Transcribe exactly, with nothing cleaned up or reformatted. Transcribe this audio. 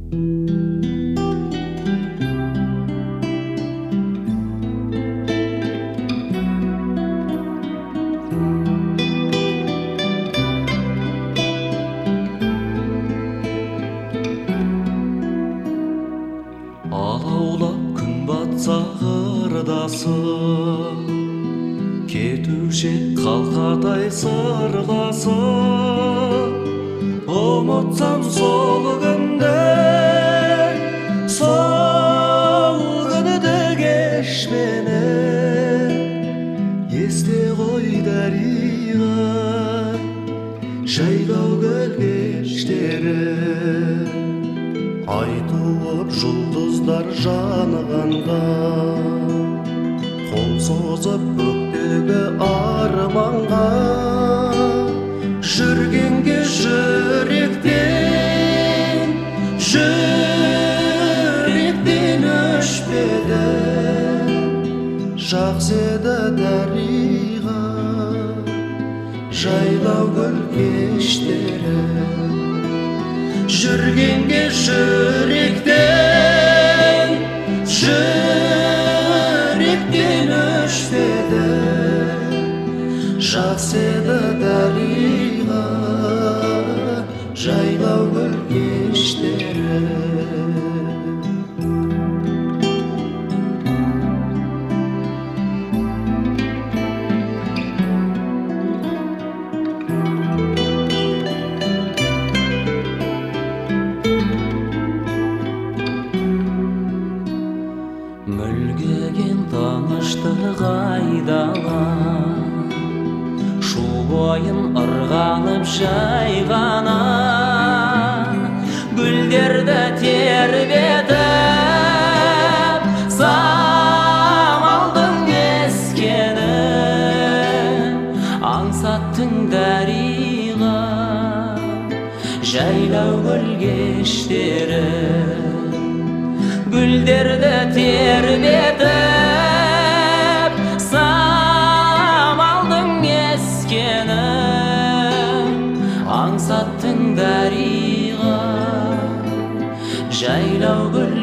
Алаулап күн батса қырдасы, кетуші қалқадай сырласы. Ұмытсам сол күнді, сол күнді кешпені. Есте ғой дариға, жайлау көл кештері. Ай туып жұлдыздар жанғанда, қол созып көктегі арманға. Жүргенге жүректен, жүректен өшпеді. Жақсы еді дариға, жайлау көл кештері. Жүргенге жүректен, жүректен өшпеді. Жақсы еді дариға, жайлау көл кештері. Мүлгіген тыныштық айдала, шу бойын ырғанып жайғана. Гүлдерді тербетіп, самалдың ескені. Аңсаттың дариға, жайлау көл кештері. Гүлдерді тербетіп, самалдың ескені. Аңсаттың дариға, жайлау көл